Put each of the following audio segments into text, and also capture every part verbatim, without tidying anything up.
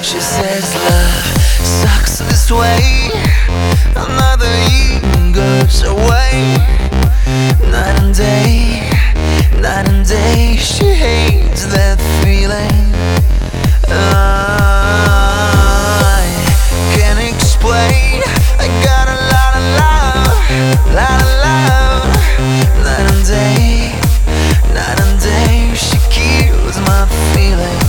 She says love sucks this way. Another year goes away. Night and day, night and day. She hates that feeling. I can't explain. I got a lot of love, lot of love. Night and day, night and day. She kills my feelings.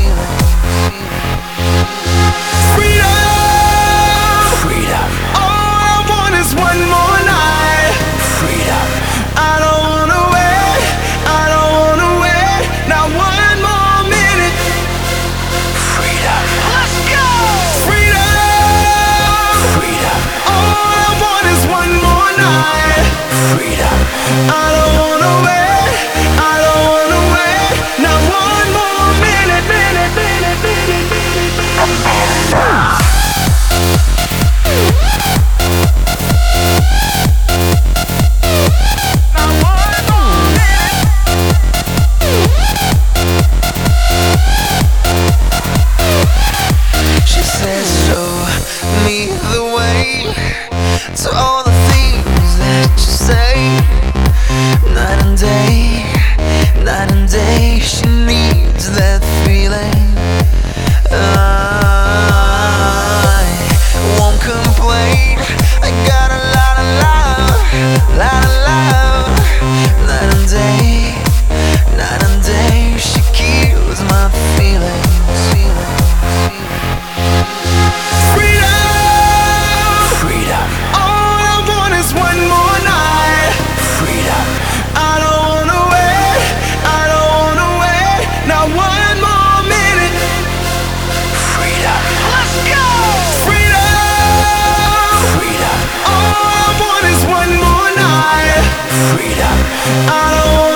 To all the things that you say. Night and day, night and day. She needs that feeling. I won't complain. I got a lot of love, lot of love. Night and day, night and day. She kills my feelings. I don't